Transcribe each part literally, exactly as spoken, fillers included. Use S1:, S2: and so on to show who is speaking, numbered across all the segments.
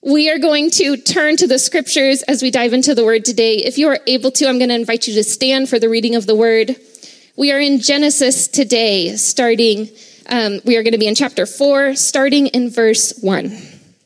S1: We are going to turn to the scriptures as we dive into the word today. If you are able to, I'm going to invite you to stand for the reading of the word. We are in Genesis today, starting, um, we are going to be in chapter four, starting in verse one.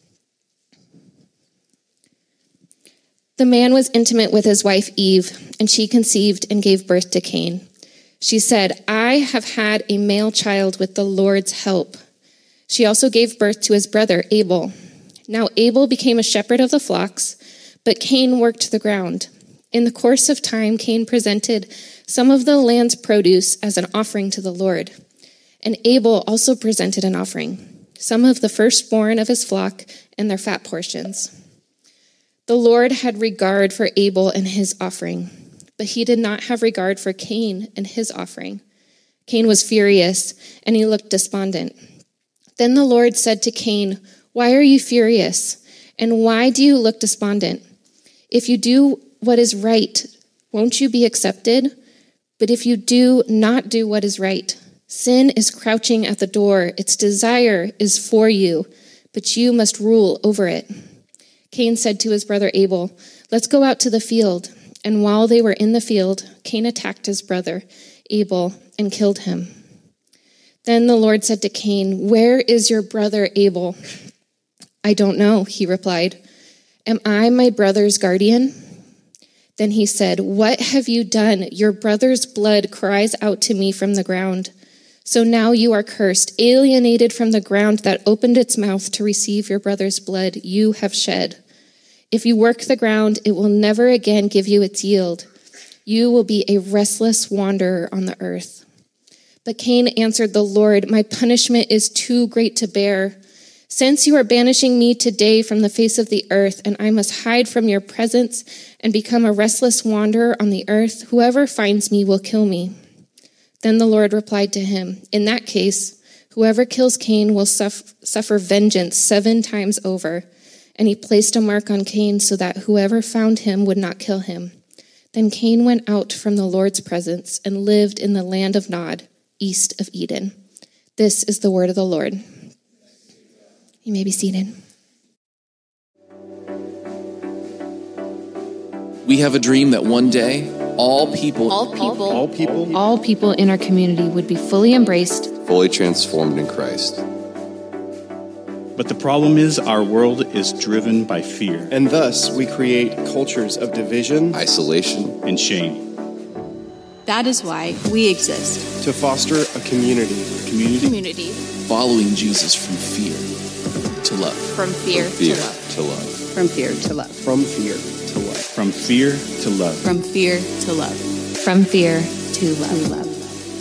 S1: The man was intimate with his wife Eve, and she conceived and gave birth to Cain. She said, I have had a male child with the Lord's help. She also gave birth to his brother Abel. Now Abel became a shepherd of the flocks, but Cain worked the ground. In the course of time, Cain presented some of the land's produce as an offering to the Lord. And Abel also presented an offering, some of the firstborn of his flock and their fat portions. The Lord had regard for Abel and his offering, but he did not have regard for Cain and his offering. Cain was furious, and he looked despondent. Then the Lord said to Cain, Why are you furious? And why do you look despondent? If you do what is right, won't you be accepted? But if you do not do what is right, sin is crouching at the door. Its desire is for you, but you must rule over it. Cain said to his brother Abel, Let's go out to the field. And while they were in the field, Cain attacked his brother Abel and killed him. Then the Lord said to Cain, Where is your brother Abel? I don't know, he replied. Am I my brother's guardian? Then he said, What have you done? Your brother's blood cries out to me from the ground. So now you are cursed, alienated from the ground that opened its mouth to receive your brother's blood you have shed. If you work the ground, it will never again give you its yield. You will be a restless wanderer on the earth. But Cain answered the Lord, My punishment is too great to bear. Since you are banishing me today from the face of the earth, and I must hide from your presence and become a restless wanderer on the earth, whoever finds me will kill me. Then the Lord replied to him, In that case, whoever kills Cain will suffer, suffer vengeance seven times over. And he placed a mark on Cain so that whoever found him would not kill him. Then Cain went out from the Lord's presence and lived in the land of Nod, east of Eden. This is the word of the Lord. You may be seated.
S2: We have a dream that one day, all people,
S3: all people,
S4: all people,
S1: all people in our community would be fully embraced,
S5: fully transformed in Christ.
S4: But the problem is our world is driven by fear.
S6: And thus we create cultures of division,
S5: isolation,
S4: and shame.
S3: That is why we exist.
S6: To foster a community.
S4: A community.
S3: Community.
S2: Following Jesus from fear to love.
S3: From fear,
S5: From fear
S3: to love.
S5: to love.
S3: From fear to love.
S6: From fear to love.
S4: From fear to love.
S3: From fear to love.
S1: from fear to love.
S3: love.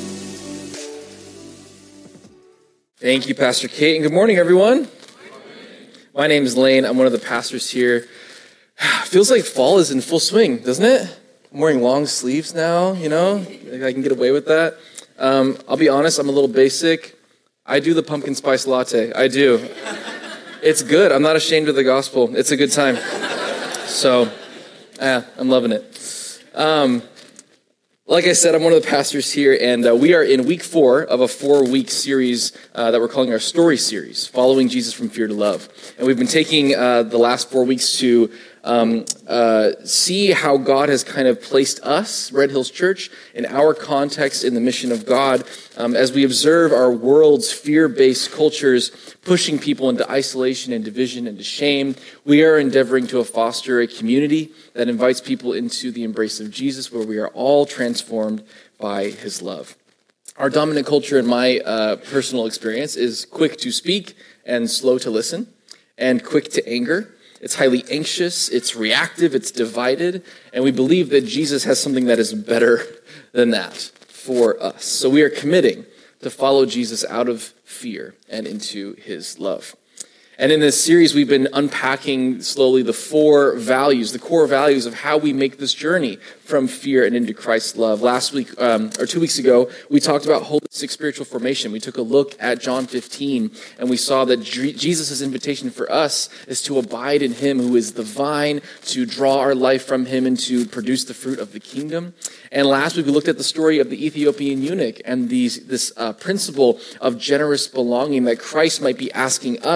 S7: Thank you, Pastor Kate, and good morning, everyone. My name is Lane. I'm one of the pastors here. Feels like fall is in full swing, doesn't it? I'm wearing long sleeves now, you know? I can get away with that. Um, I'll be honest, I'm a little basic. I do the pumpkin spice latte. I do. It's good. I'm not ashamed of the gospel. It's a good time. So, yeah, I'm loving it. Um, like I said, I'm one of the pastors here, and uh, we are in week four of a four-week series uh, that we're calling our Story Series, Following Jesus from Fear to Love. And we've been taking uh, the last four weeks to um, uh, see how God has kind of placed us, Red Hills Church, in our context in the mission of God, um, as we observe our world's fear-based cultures pushing people into isolation and division and to shame. We are endeavoring to foster a community that invites people into the embrace of Jesus, where we are all transformed by his love. Our dominant culture, in my uh, personal experience, is quick to speak and slow to listen and quick to anger. It's highly anxious, it's reactive, it's divided, and we believe that Jesus has something that is better than that for us. So we are committing to follow Jesus out of fear and into his love. And in this series, we've been unpacking slowly the four values, the core values of how we make this journey from fear and into Christ's love. Last week, um, or two weeks ago, we talked about holistic spiritual formation. We took a look at John fifteen, and we saw that Jesus' invitation for us is to abide in him who is the vine, to draw our life from him and to produce the fruit of the kingdom. And last week, we looked at the story of the Ethiopian eunuch and these, this uh, principle of generous belonging that Christ might be asking us to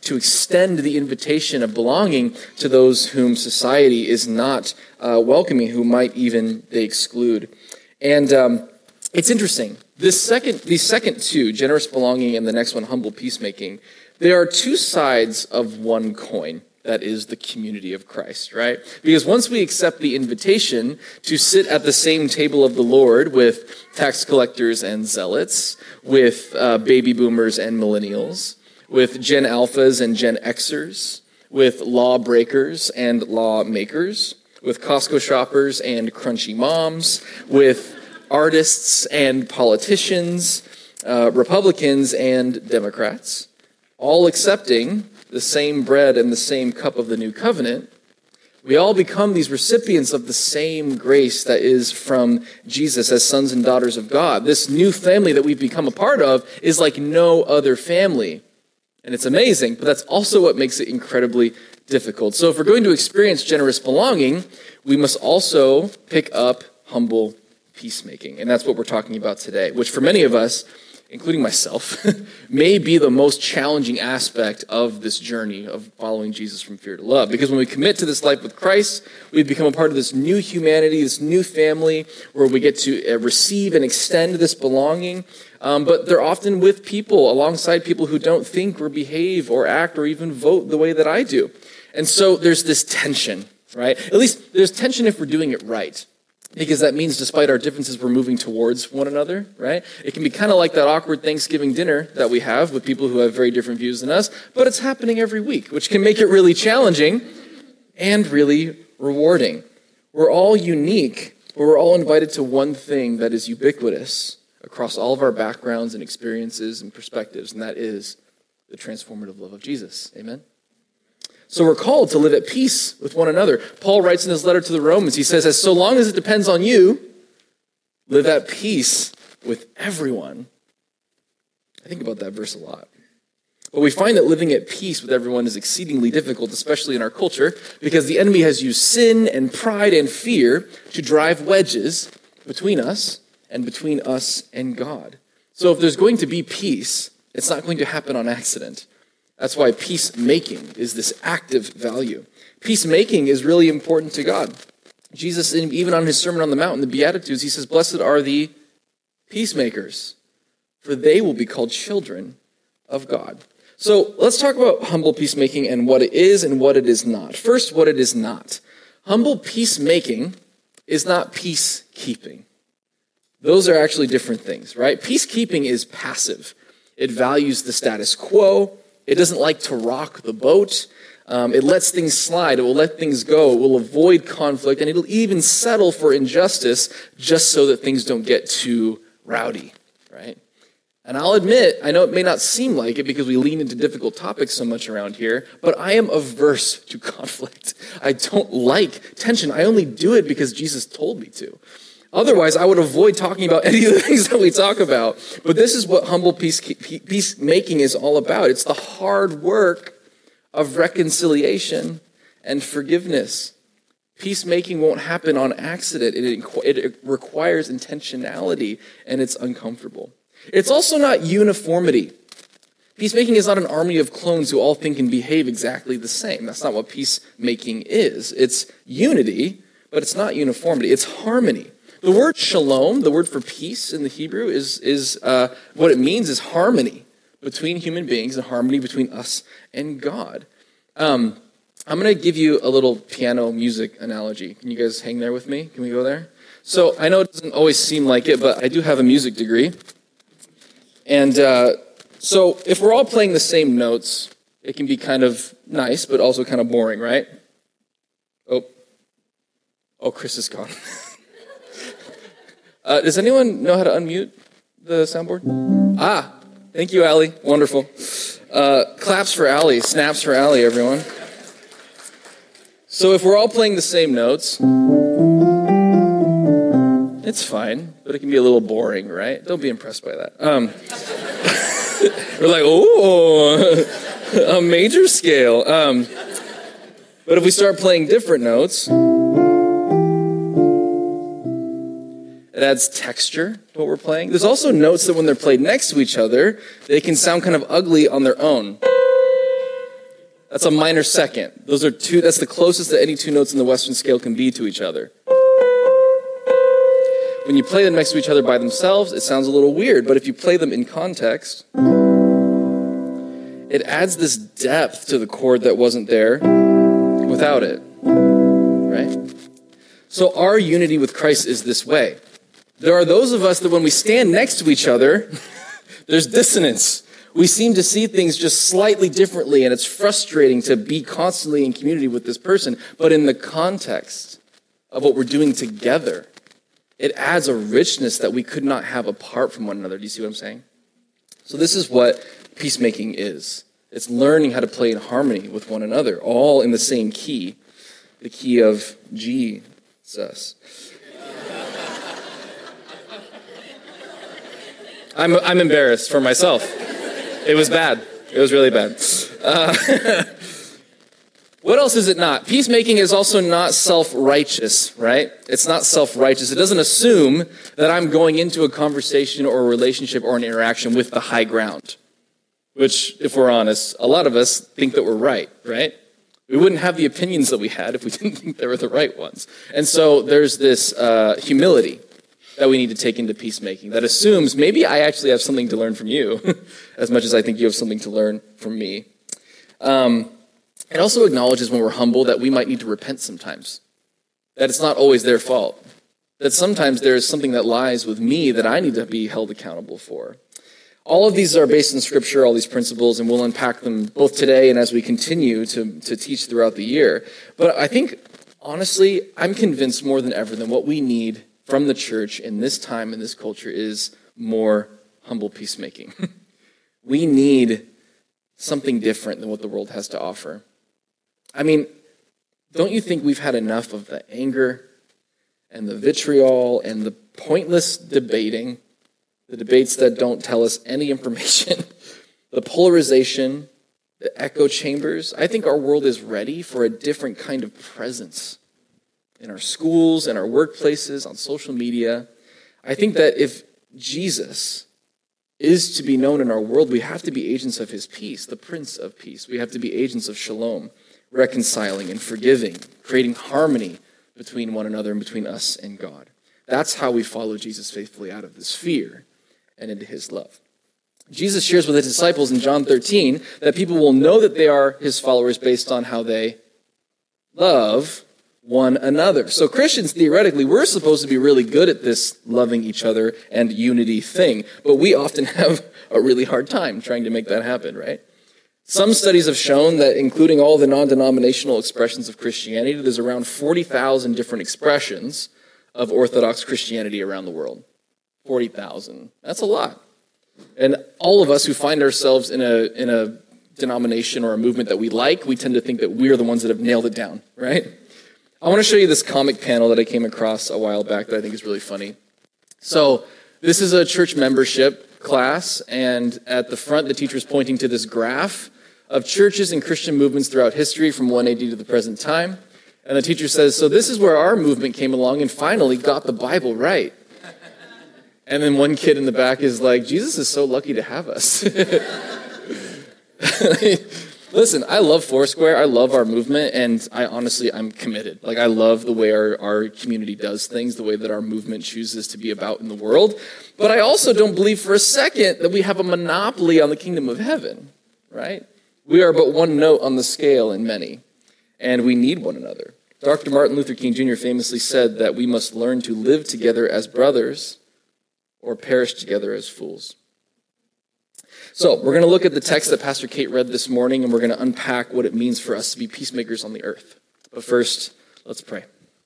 S7: to extend the invitation of belonging to those whom society is not uh, welcoming, who might even they exclude. And um, it's interesting. This second, these second two, generous belonging and the next one, humble peacemaking, they are two sides of one coin. That is the community of Christ, right? Because once we accept the invitation to sit at the same table of the Lord with tax collectors and zealots, with uh, baby boomers and millennials, with Gen Alphas and Gen Xers, with lawbreakers and lawmakers, with Costco shoppers and crunchy moms, with artists and politicians, uh, Republicans and Democrats, all accepting the same bread and the same cup of the new covenant, we all become these recipients of the same grace that is from Jesus as sons and daughters of God. This new family that we've become a part of is like no other family. And it's amazing, but that's also what makes it incredibly difficult. So if we're going to experience generous belonging, we must also pick up humble peacemaking. And that's what we're talking about today, which for many of us, including myself, may be the most challenging aspect of this journey of following Jesus from fear to love. Because when we commit to this life with Christ, we become a part of this new humanity, this new family, where we get to receive and extend this belonging. Um, but they're often with people, alongside people who don't think or behave or act or even vote the way that I do. And so there's this tension, right? At least there's tension if we're doing it right. Because that means despite our differences, we're moving towards one another, right? It can be kind of like that awkward Thanksgiving dinner that we have with people who have very different views than us, but it's happening every week, which can make it really challenging and really rewarding. We're all unique, but we're all invited to one thing that is ubiquitous across all of our backgrounds and experiences and perspectives, and that is the transformative love of Jesus. Amen? So we're called to live at peace with one another. Paul writes in his letter to the Romans, he says, as so long as it depends on you, live at peace with everyone. I think about that verse a lot. But we find that living at peace with everyone is exceedingly difficult, especially in our culture, because the enemy has used sin and pride and fear to drive wedges between us and between us and God. So if there's going to be peace, it's not going to happen on accident. That's why peacemaking is this active value. Peacemaking is really important to God. Jesus, even on his Sermon on the Mount in the Beatitudes, he says, blessed are the peacemakers, for they will be called children of God. So let's talk about humble peacemaking and what it is and what it is not. First, what it is not. Humble peacemaking is not peacekeeping. Those are actually different things, right? Peacekeeping is passive. It values the status quo. It doesn't like to rock the boat. Um, it lets things slide. It will let things go. It will avoid conflict, and it'll even settle for injustice just so that things don't get too rowdy, right? And I'll admit, I know it may not seem like it because we lean into difficult topics so much around here, but I am averse to conflict. I don't like tension. I only do it because Jesus told me to. Otherwise, I would avoid talking about any of the things that we talk about. But this is what humble peace, peacemaking is all about. It's the hard work of reconciliation and forgiveness. Peacemaking won't happen on accident. It, it requires intentionality, and it's uncomfortable. It's also not uniformity. Peacemaking is not an army of clones who all think and behave exactly the same. That's not what peacemaking is. It's unity, but it's not uniformity. It's harmony. The word shalom, the word for peace in the Hebrew, is, is uh, what it means is harmony between human beings and harmony between us and God. Um, I'm going to give you a little piano music analogy. Can you guys hang there with me? Can we go there? So I know it doesn't always seem like it, but I do have a music degree. And uh, so if we're all playing the same notes, it can be kind of nice, but also kind of boring, right? Oh, oh, Chris is gone. Uh, does anyone know how to unmute the soundboard? Ah, thank you, Allie. Wonderful. Uh, claps for Allie. Snaps for Allie, everyone. So if we're all playing the same notes, it's fine, but it can be a little boring, right? Don't be impressed by that. Um, we're like, oh, a major scale. Um, but if we start playing different notes, it adds texture to what we're playing. There's also notes that when they're played next to each other, they can sound kind of ugly on their own. That's a minor second. Those are two, that's the closest that any two notes in the Western scale can be to each other. When you play them next to each other by themselves, it sounds a little weird, but if you play them in context, it adds this depth to the chord that wasn't there without it, right? So our unity with Christ is this way. There are those of us that when we stand next to each other, there's dissonance. We seem to see things just slightly differently, and it's frustrating to be constantly in community with this person. But in the context of what we're doing together, it adds a richness that we could not have apart from one another. Do you see what I'm saying? So this is what peacemaking is. It's learning how to play in harmony with one another, all in the same key, the key of Jesus. I'm, I'm embarrassed for myself. It was bad. It was really bad. Uh, what else is it not? Peacemaking is also not self-righteous, right? It's not self-righteous. It doesn't assume that I'm going into a conversation or a relationship or an interaction with the high ground, which, if we're honest, a lot of us think that we're right, right? We wouldn't have the opinions that we had if we didn't think they were the right ones. And so there's this uh, humility that we need to take into peacemaking that assumes maybe I actually have something to learn from you as much as I think you have something to learn from me. Um, it also acknowledges when we're humble that we might need to repent sometimes, that it's not always their fault, that sometimes there is something that lies with me that I need to be held accountable for. All of these are based in Scripture, all these principles, and we'll unpack them both today and as we continue to, to teach throughout the year. But I think, honestly, I'm convinced more than ever that what we need from the church in this time, in this culture, is more humble peacemaking. We need something different than what the world has to offer. I mean, don't you think we've had enough of the anger and the vitriol and the pointless debating, the debates that don't tell us any information, the polarization, the echo chambers? I think our world is ready for a different kind of presence in our schools, in our workplaces, on social media. I think that if Jesus is to be known in our world, we have to be agents of his peace, the Prince of Peace. We have to be agents of shalom, reconciling and forgiving, creating harmony between one another and between us and God. That's how we follow Jesus faithfully out of this fear and into his love. Jesus shares with his disciples in John thirteen that people will know that they are his followers based on how they love one another. So Christians, theoretically, we're supposed to be really good at this loving each other and unity thing, but we often have a really hard time trying to make that happen, right? Some studies have shown that including all the non-denominational expressions of Christianity, there's around forty thousand different expressions of Orthodox Christianity around the world. forty thousand. That's a lot. And all of us who find ourselves in a in a denomination or a movement that we like, we tend to think that we're the ones that have nailed it down, right? I want to show you this comic panel that I came across a while back that I think is really funny. So this is a church membership class, and at the front, the teacher's pointing to this graph of churches and Christian movements throughout history from one A D to the present time. And the teacher says, so this is where our movement came along and finally got the Bible right. And then one kid in the back is like, Jesus is so lucky to have us. Listen, I love Foursquare. I love our movement, and I honestly, I'm committed. Like, I love the way our, our community does things, the way that our movement chooses to be about in the world. But I also don't believe for a second that we have a monopoly on the kingdom of heaven, right? We are but one note on the scale in many, and we need one another. Doctor Martin Luther King Junior famously said that we must learn to live together as brothers or perish together as fools. So we're going to look at the text that Pastor Kate read this morning, and we're going to unpack what it means for us to be peacemakers on the earth. But first, let's pray.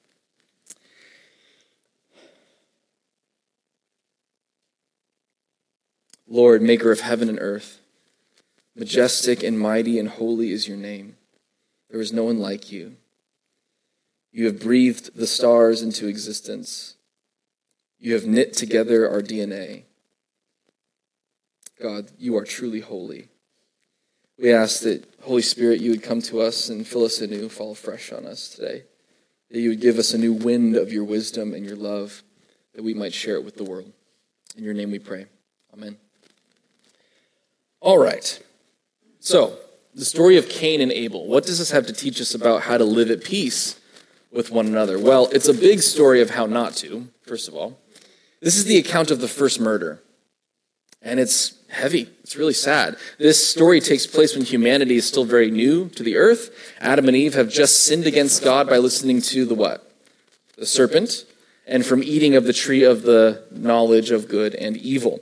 S7: Lord, maker of heaven and earth, majestic and mighty and holy is your name. There is no one like you. You have breathed the stars into existence. You have knit together our D N A. God, you are truly holy. We ask that, Holy Spirit, you would come to us and fill us anew, fall fresh on us today. That you would give us a new wind of your wisdom and your love, that we might share it with the world. In your name we pray. Amen. All right. So, the story of Cain and Abel. What does this have to teach us about how to live at peace with one another? Well, it's a big story of how not to, first of all. This is the account of the first murder. And it's heavy. It's really sad. This story takes place when humanity is still very new to the earth. Adam and Eve have just sinned against God by listening to the what? The serpent, and from eating of the tree of the knowledge of good and evil.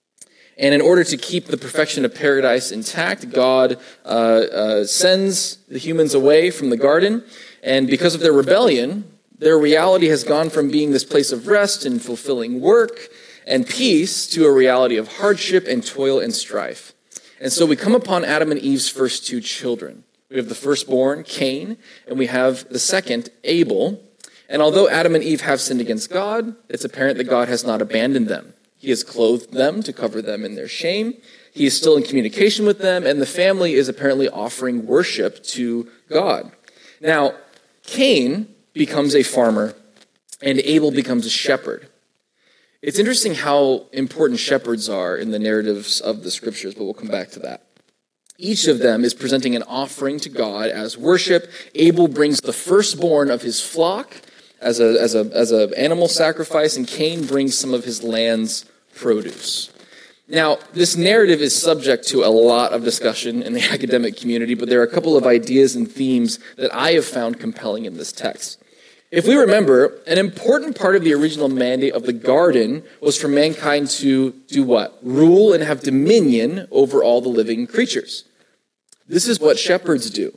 S7: And in order to keep the perfection of paradise intact, God uh, uh, sends the humans away from the garden. And because of their rebellion, their reality has gone from being this place of rest and fulfilling work and peace to a reality of hardship and toil and strife. And so we come upon Adam and Eve's first two children. We have the firstborn, Cain, and we have the second, Abel. And although Adam and Eve have sinned against God, it's apparent that God has not abandoned them. He has clothed them to cover them in their shame. He is still in communication with them, and the family is apparently offering worship to God. Now, Cain becomes a farmer, and Abel becomes a shepherd. It's interesting how important shepherds are in the narratives of the scriptures, but we'll come back to that. Each of them is presenting an offering to God as worship. Abel brings the firstborn of his flock as a as a as an animal sacrifice, and Cain brings some of his land's produce. Now, this narrative is subject to a lot of discussion in the academic community, but there are a couple of ideas and themes that I have found compelling in this text. If we remember, an important part of the original mandate of the garden was for mankind to do what? Rule and have dominion over all the living creatures. This is what shepherds do.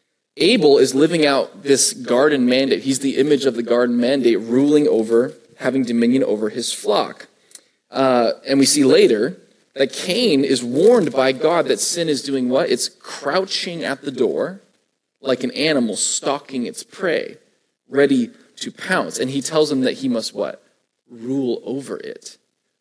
S7: Abel is living out this garden mandate. He's the image of the garden mandate, ruling over, having dominion over his flock. Uh, and we see later that Cain is warned by God that sin is doing what? It's crouching at the door like an animal stalking its prey, ready to pounce. And he tells him that he must what? Rule over it.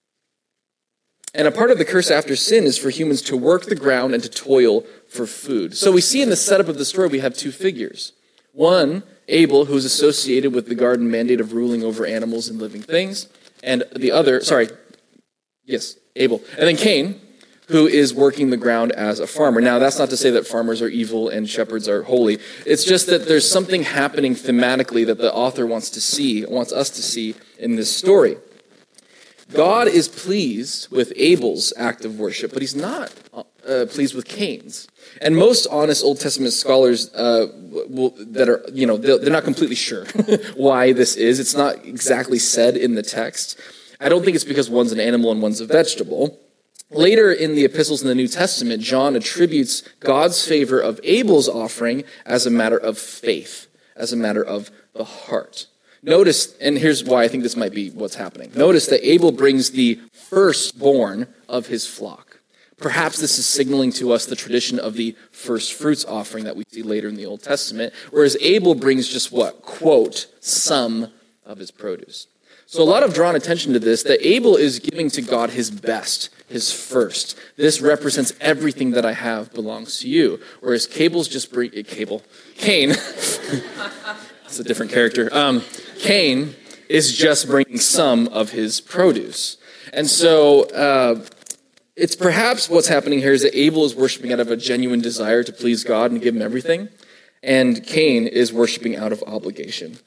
S7: And a part of the curse after sin is for humans to work the ground and to toil for food. So we see in the setup of the story, we have two figures. One, Abel, who's associated with the garden mandate of ruling over animals and living things. And the other, sorry, yes, Abel. And then Cain, who is working the ground as a farmer. Now, that's not to say that farmers are evil and shepherds are holy. It's just that there's something happening thematically that the author wants to see, wants us to see in this story. God is pleased with Abel's act of worship, but he's not uh, pleased with Cain's. And most honest Old Testament scholars uh, will, that are, you know, they're not completely sure why this is. It's not exactly said in the text. I don't think it's because one's an animal and one's a vegetable. Later in the epistles in the New Testament, John attributes God's favor of Abel's offering as a matter of faith, as a matter of the heart. Notice, and here's why I think this might be what's happening. Notice that Abel brings the firstborn of his flock. Perhaps this is signaling to us the tradition of the first fruits offering that we see later in the Old Testament, whereas Abel brings just what? Quote, some of his produce. So a lot of drawn attention to this, that Abel is giving to God his best, his first. This represents everything that I have belongs to you. Whereas Cable's just bring, uh, Cable, Cain, it's a different character. Um, Cain is just bringing some of his produce. And so uh, it's perhaps what's happening here is that Abel is worshiping out of a genuine desire to please God and give him everything. And Cain is worshiping out of obligation.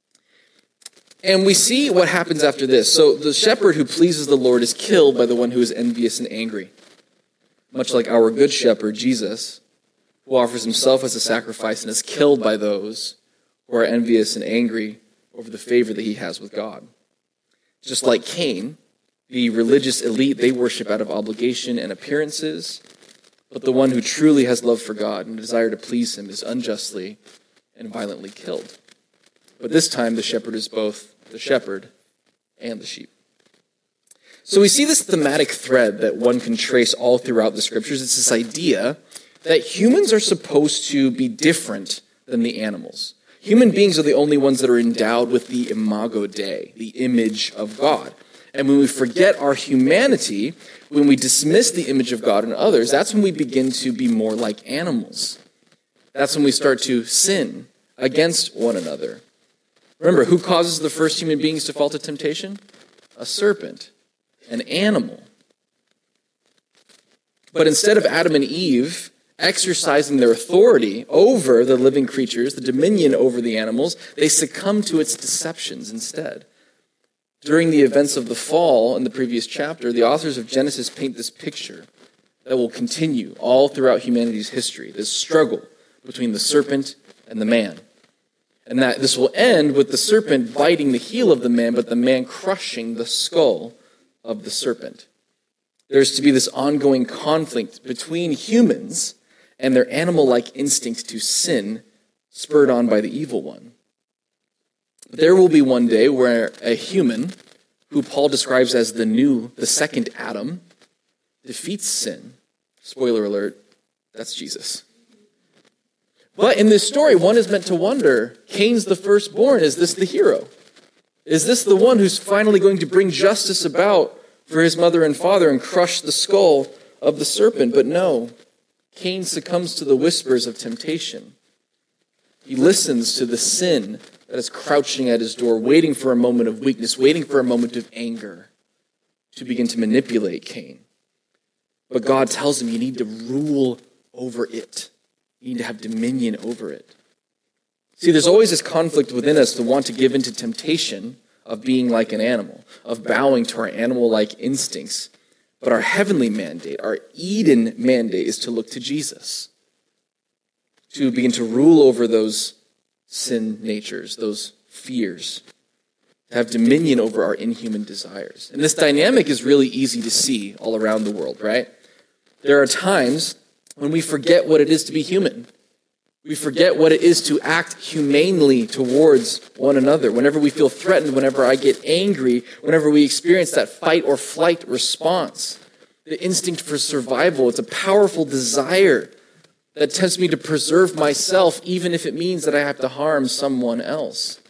S7: And we see what happens after this. So the shepherd who pleases the Lord is killed by the one who is envious and angry. Much like our good shepherd, Jesus, who offers himself as a sacrifice and is killed by those who are envious and angry over the favor that he has with God. Just like Cain, the religious elite, they worship out of obligation and appearances, but the one who truly has love for God and a desire to please him is unjustly and violently killed. But this time the shepherd is both the shepherd and the sheep. So we see this thematic thread that one can trace all throughout the scriptures. It's this idea that humans are supposed to be different than the animals. Human beings are the only ones that are endowed with the imago Dei, the image of God. And when we forget our humanity, when we dismiss the image of God in others, that's when we begin to be more like animals. That's when we start to sin against one another. Remember, who causes the first human beings to fall to temptation? A serpent, an animal. But instead of Adam and Eve exercising their authority over the living creatures, the dominion over the animals, they succumb to its deceptions instead. During the events of the fall in the previous chapter, the authors of Genesis paint this picture that will continue all throughout humanity's history, this struggle between the serpent and the man. And that this will end with the serpent biting the heel of the man, but the man crushing the skull of the serpent. There's to be this ongoing conflict between humans and their animal-like instinct to sin, spurred on by the evil one. There will be one day where a human, who Paul describes as the new, the second Adam, defeats sin. Spoiler alert, that's Jesus. But in this story, one is meant to wonder, Cain's the firstborn, is this the hero? Is this the one who's finally going to bring justice about for his mother and father and crush the skull of the serpent? But no, Cain succumbs to the whispers of temptation. He listens to the sin that is crouching at his door, waiting for a moment of weakness, waiting for a moment of anger to begin to manipulate Cain. But God tells him you need to rule over it. You need to have dominion over it. See, there's always this conflict within us to want to give into temptation of being like an animal, of bowing to our animal-like instincts. But our heavenly mandate, our Eden mandate, is to look to Jesus, to begin to rule over those sin natures, those fears, to have dominion over our inhuman desires. And this dynamic is really easy to see all around the world, right? There are times when we forget what it is to be human. We forget what it is to act humanely towards one another. Whenever we feel threatened, whenever I get angry, whenever we experience that fight or flight response, the instinct for survival, it's a powerful desire that tempts me to preserve myself, even if it means that I have to harm someone else.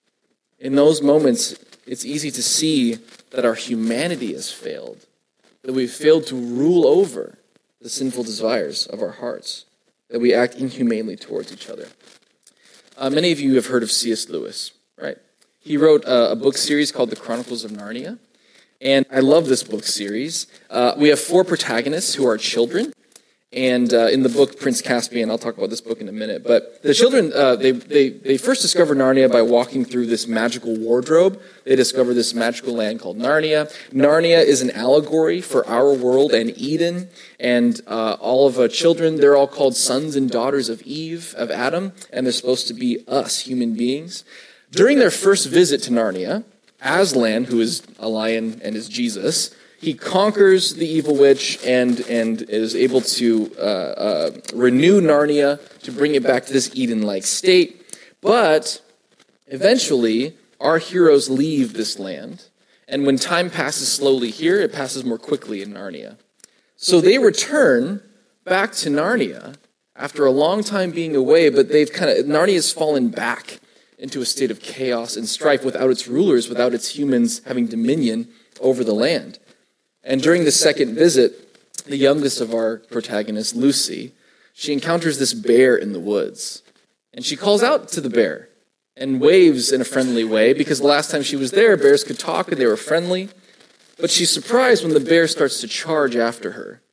S7: In those moments, it's easy to see that our humanity has failed, that we've failed to rule over the sinful desires of our hearts, that we act inhumanely towards each other. Uh, many of you have heard of C S Lewis, right? He wrote a, a book series called The Chronicles of Narnia, and I love this book series. Uh, we have four protagonists who are children. And uh, in the book Prince Caspian, I'll talk about this book in a minute, but the children, uh, they, they, they first discover Narnia by walking through this magical wardrobe. They discover this magical land called Narnia. Narnia is an allegory for our world and Eden, and uh, all of our children, they're all called sons and daughters of Eve, of Adam, and they're supposed to be us, human beings. During their first visit to Narnia, Aslan, who is a lion and is Jesus, he conquers the evil witch and, and is able to uh, uh, renew Narnia to bring it back to this Eden-like state. But eventually, our heroes leave this land. And when time passes slowly here, it passes more quickly in Narnia. So they return back to Narnia after a long time being away, but they've kind of, Narnia's fallen back into a state of chaos and strife without its rulers, without its humans having dominion over the land. And during the second visit, the youngest of our protagonists, Lucy, she encounters this bear in the woods. And she calls out to the bear and waves in a friendly way, because the last time she was there, bears could talk and they were friendly. But she's surprised when the bear starts to charge after her.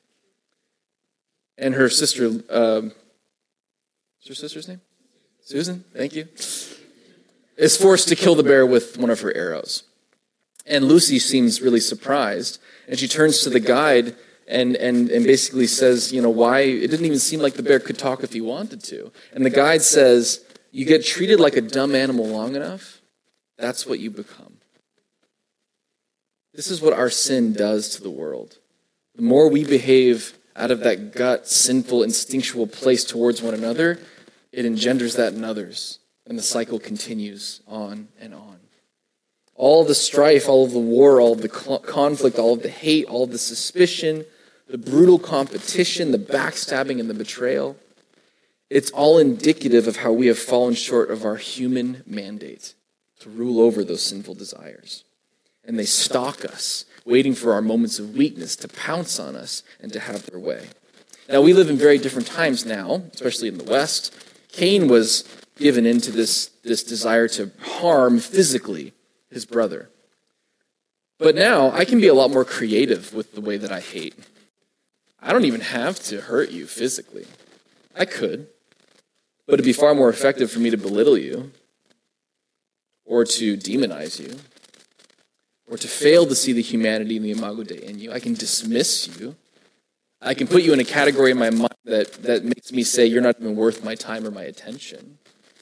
S7: And her sister, um, what's her sister's name? Susan, thank you. Is forced to kill the bear with one of her arrows. And Lucy seems really surprised. And she turns to the guide and, and, and basically says, you know, why? It didn't even seem like the bear could talk if he wanted to. And the guide says, you get treated like a dumb animal long enough, that's what you become. This is what our sin does to the world. The more we behave out of that gut, sinful, instinctual place towards one another, it engenders that in others. And the cycle continues on and on. All the strife, all of the war, all of the conflict, all of the hate, all of the suspicion, the brutal competition, the backstabbing, and the betrayal, it's all indicative of how we have fallen short of our human mandate to rule over those sinful desires. And they stalk us, waiting for our moments of weakness to pounce on us and to have their way. Now, we live in very different times now, especially in the West. Cain was given into this, this desire to harm physically his brother. But now I can be a lot more creative with the way that I hate. I don't even have to hurt you physically. I could. But it'd be far more effective for me to belittle you, or to demonize you, or to fail to see the humanity and the imago Dei in you. I can dismiss you. I can put you in a category in my mind that, that makes me say you're not even worth my time or my attention.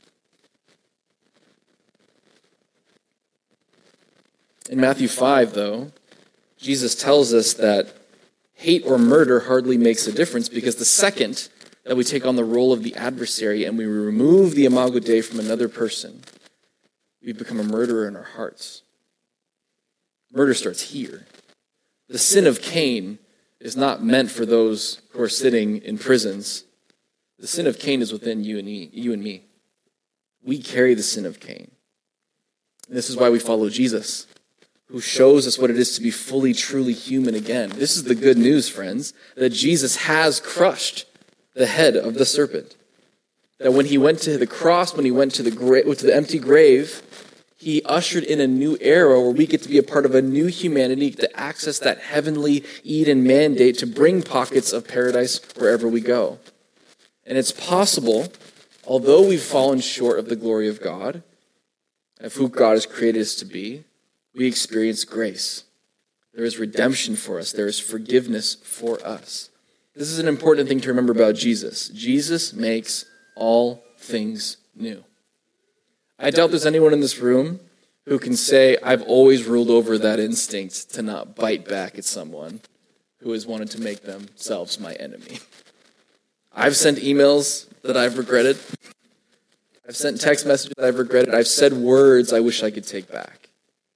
S7: In Matthew five, though, Jesus tells us that hate or murder hardly makes a difference, because the second that we take on the role of the adversary and we remove the imago Dei from another person, we become a murderer in our hearts. Murder starts here. The sin of Cain is not meant for those who are sitting in prisons. The sin of Cain is within you and me. You and me. We carry the sin of Cain. And this is why we follow Jesus, who shows us what it is to be fully, truly human again. This is the good news, friends, that Jesus has crushed the head of the serpent. That when he went to the cross, when he went to the gra- to the empty grave, he ushered in a new era where we get to be a part of a new humanity, to access that heavenly Eden mandate to bring pockets of paradise wherever we go. And it's possible, although we've fallen short of the glory of God, of who God has created us to be, we experience grace. There is redemption for us. There is forgiveness for us. This is an important thing to remember about Jesus. Jesus makes all things new. I doubt there's anyone in this room who can say, I've always ruled over that instinct to not bite back at someone who has wanted to make themselves my enemy. I've sent emails that I've regretted. I've sent text messages that I've regretted. I've said words I wish I could take back.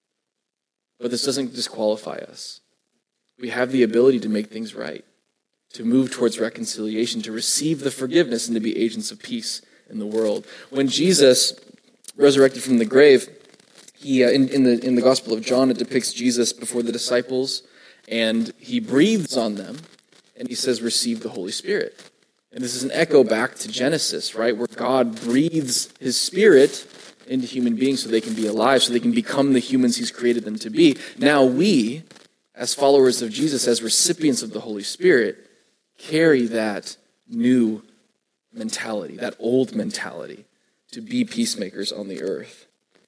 S7: But this doesn't disqualify us. We have the ability to make things right, to move towards reconciliation, to receive the forgiveness, and to be agents of peace in the world. When Jesus resurrected from the grave, he uh, in, in the in the Gospel of John, it depicts Jesus before the disciples, and he breathes on them, and he says, receive the Holy Spirit. And this is an echo back to Genesis, right, where God breathes his Spirit into human beings so they can be alive, so they can become the humans he's created them to be. Now we, as followers of Jesus, as recipients of the Holy Spirit, carry that new mentality, that old mentality, to be peacemakers on the earth.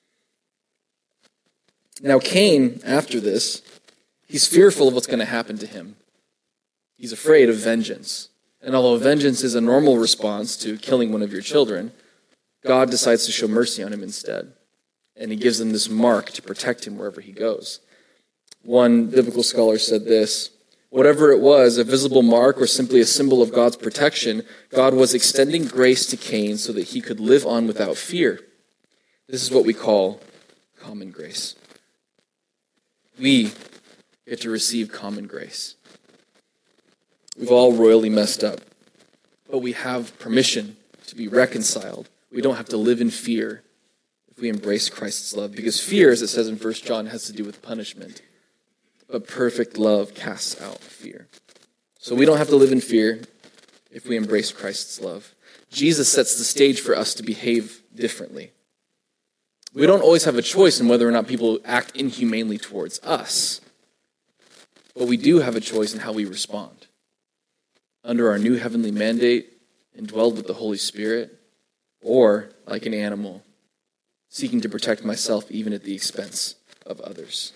S7: Now Cain, after this, he's fearful of what's going to happen to him. He's afraid of vengeance. And although vengeance is a normal response to killing one of your children, God decides to show mercy on him instead. And he gives him this mark to protect him wherever he goes. One biblical scholar said this: whatever it was, a visible mark or simply a symbol of God's protection, God was extending grace to Cain so that he could live on without fear. This is what we call common grace. We get to receive common grace. We've all royally messed up, but we have permission to be reconciled. We don't have to live in fear if we embrace Christ's love, because fear, as it says in First John, has to do with punishment. But perfect love casts out fear. So we don't have to live in fear if we embrace Christ's love. Jesus sets the stage for us to behave differently. We don't always have a choice in whether or not people act inhumanely towards us, but we do have a choice in how we respond. Under our new heavenly mandate, indwelled with the Holy Spirit, or like an animal, seeking to protect myself even at the expense of others.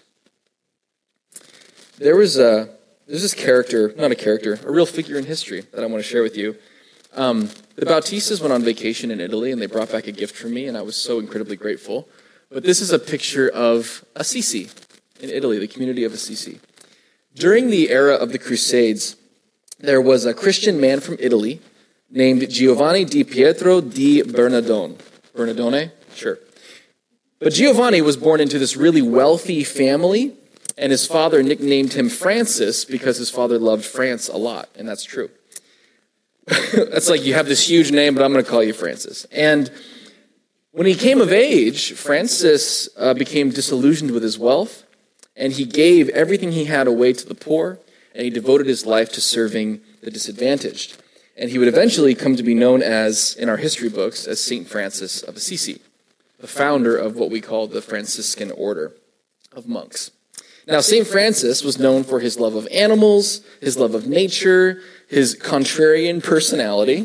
S7: There was a, there's this character, not a character, a real figure in history that I want to share with you. Um, the Bautistas went on vacation in Italy, and they brought back a gift for me, and I was so incredibly grateful. But this is a picture of Assisi in Italy, the community of Assisi. During the era of the Crusades, there was a Christian man from Italy named Giovanni di Pietro di Bernardone. Bernardone? Sure. But Giovanni was born into this really wealthy family, and his father nicknamed him Francis because his father loved France a lot, and that's true. That's like, you have this huge name, but I'm going to call you Francis. And when he came of age, Francis uh, became disillusioned with his wealth, and he gave everything he had away to the poor, and he devoted his life to serving the disadvantaged. And he would eventually come to be known as, in our history books, as Saint Francis of Assisi, the founder of what we call the Franciscan order of monks. Now, Saint Francis was known for his love of animals, his love of nature, his contrarian personality,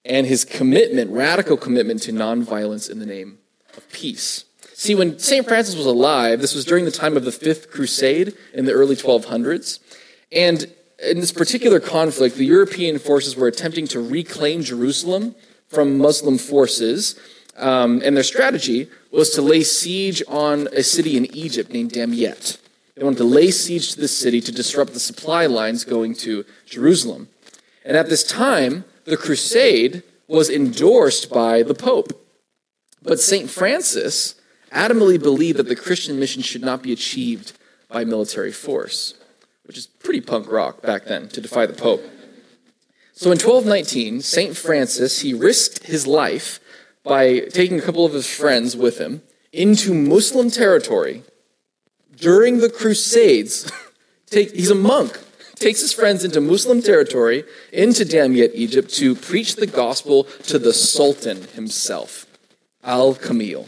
S7: and his commitment, radical commitment to nonviolence in the name of peace. See, when Saint Francis was alive, this was during the time of the Fifth Crusade in the early twelve hundreds, and in this particular conflict, the European forces were attempting to reclaim Jerusalem from Muslim forces, um, and their strategy was to lay siege on a city in Egypt named Damiette. They wanted to lay siege to this city to disrupt the supply lines going to Jerusalem. And at this time, the crusade was endorsed by the Pope. But Saint Francis adamantly believed that the Christian mission should not be achieved by military force, which is pretty punk rock back then, to defy the Pope. So in twelve nineteen, Saint Francis, he risked his life by taking a couple of his friends with him into Muslim territory during the Crusades. Take, he's a monk, takes his friends into Muslim territory, into Damiette, Egypt, to preach the gospel to the Sultan himself, Al-Kamil.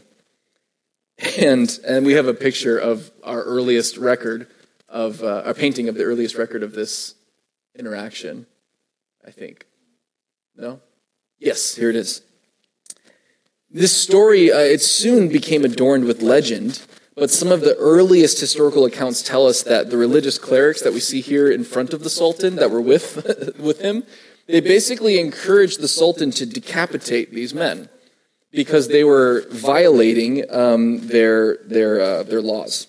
S7: And, and we have a picture of our earliest record of, uh, a painting of the earliest record of this interaction, I think. No? Yes, here it is. This story, uh, it soon became adorned with legend, but some of the earliest historical accounts tell us that the religious clerics that we see here in front of the Sultan that were with, with him, they basically encouraged the Sultan to decapitate these men because they were violating um, their, their, uh, their laws.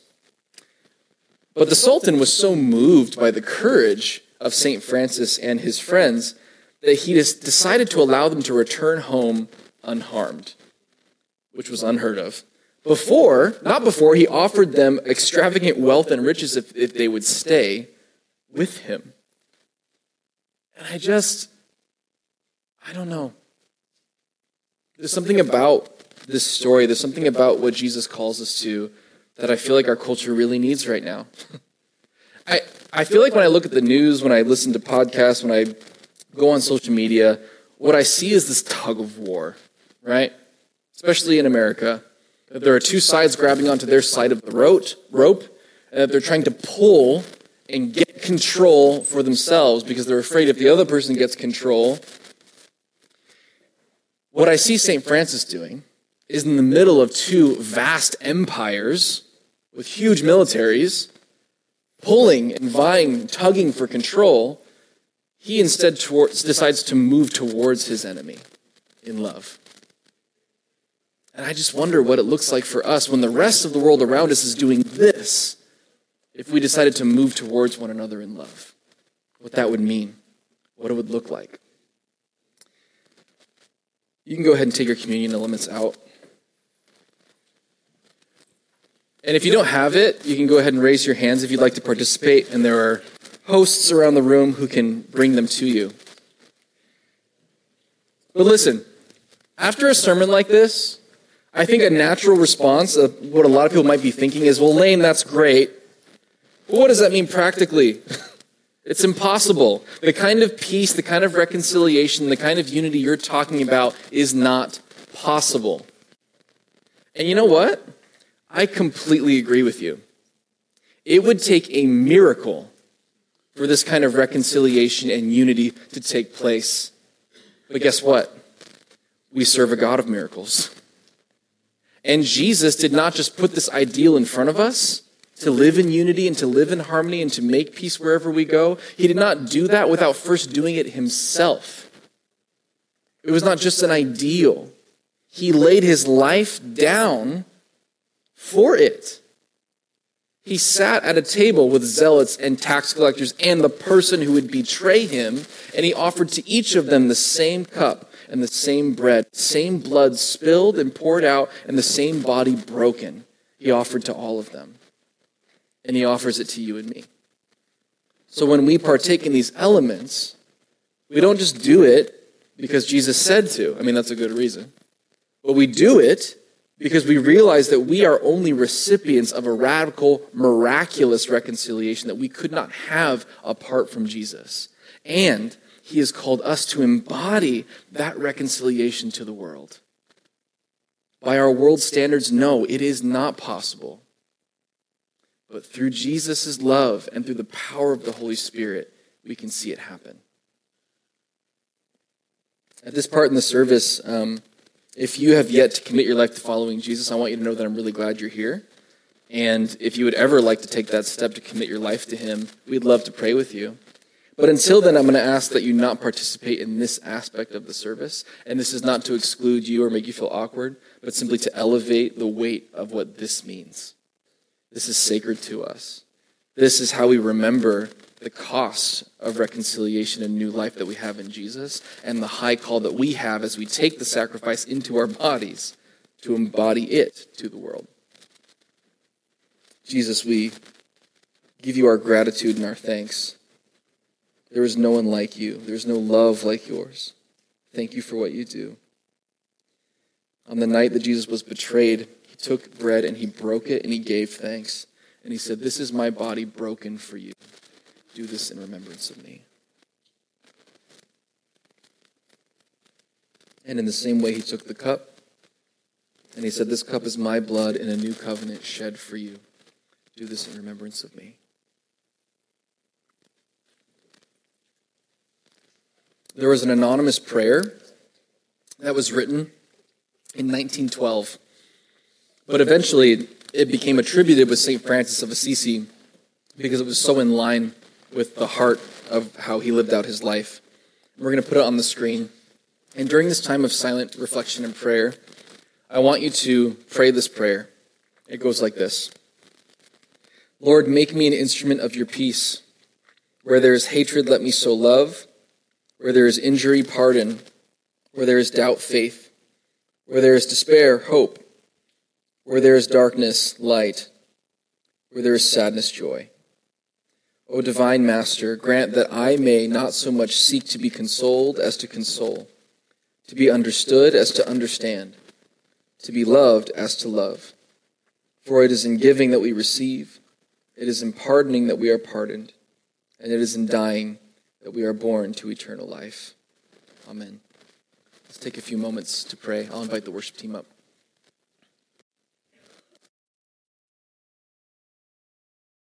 S7: But the Sultan was so moved by the courage of Saint Francis and his friends that he just decided to allow them to return home unharmed, which was unheard of. Before, not before, he offered them extravagant wealth and riches if, if they would stay with him. And I just, I don't know. There's something about this story, there's something about what Jesus calls us to that I feel like our culture really needs right now. I, I feel like when I look at the news, when I listen to podcasts, when I go on social media, what I see is this tug of war, right? Especially in America. That there are two sides grabbing onto their side of the rope, and that they're trying to pull and get control for themselves because they're afraid if the other person gets control. What I see Saint Francis doing is in the middle of two vast empires with huge militaries, pulling and vying, tugging for control, he instead towards, decides to move towards his enemy in love. And I just wonder what it looks like for us when the rest of the world around us is doing this, if we decided to move towards one another in love. What that would mean, what it would look like. You can go ahead and take your communion elements out. And if you don't have it, you can go ahead and raise your hands if you'd like to participate, and there are hosts around the room who can bring them to you. But listen, after a sermon like this, I think a natural response of what a lot of people might be thinking is, well, Lane, that's great. But what does that mean practically? It's impossible. The kind of peace, the kind of reconciliation, the kind of unity you're talking about is not possible. And you know what? I completely agree with you. It would take a miracle for this kind of reconciliation and unity to take place. But guess what? We serve a God of miracles. And Jesus did not just put this ideal in front of us to live in unity and to live in harmony and to make peace wherever we go. He did not do that without first doing it himself. It was not just an ideal. He laid his life down for it. He sat at a table with zealots and tax collectors and the person who would betray him, and he offered to each of them the same cup and the same bread, same blood spilled and poured out, and the same body broken. He offered to all of them. And he offers it to you and me. So when we partake in these elements, we don't just do it because Jesus said to. I mean, that's a good reason. But we do it because we realize that we are only recipients of a radical, miraculous reconciliation that we could not have apart from Jesus. And he has called us to embody that reconciliation to the world. By our world standards, no, it is not possible. But through Jesus' love and through the power of the Holy Spirit, we can see it happen. At this part in the service, um, if you have yet to commit your life to following Jesus, I want you to know that I'm really glad you're here. And if you would ever like to take that step to commit your life to him, we'd love to pray with you. But until then, I'm going to ask that you not participate in this aspect of the service. And this is not to exclude you or make you feel awkward, but simply to elevate the weight of what this means. This is sacred to us. This is how we remember the cost of reconciliation and new life that we have in Jesus, and the high call that we have as we take the sacrifice into our bodies to embody it to the world. Jesus, we give you our gratitude and our thanks. There is no one like you. There is no love like yours. Thank you for what you do. On the night that Jesus was betrayed, he took bread and he broke it and he gave thanks. And he said, "This is my body broken for you. Do this in remembrance of me." And in the same way, he took the cup and he said, "This cup is my blood in a new covenant shed for you. Do this in remembrance of me." There was an anonymous prayer that was written in nineteen twelve. But eventually, it became attributed with Saint Francis of Assisi because it was so in line with the heart of how he lived out his life. We're going to put it on the screen. And during this time of silent reflection and prayer, I want you to pray this prayer. It goes like this. Lord, make me an instrument of your peace. Where there is hatred, let me sow love. Where there is injury, pardon. Where there is doubt, faith. Where there is despair, hope. Where there is darkness, light. Where there is sadness, joy. O divine Master, grant that I may not so much seek to be consoled as to console, to be understood as to understand, to be loved as to love. For it is in giving that we receive, it is in pardoning that we are pardoned, and it is in dying that we are born to eternal life. Amen. Let's take a few moments to pray. I'll invite the worship team up.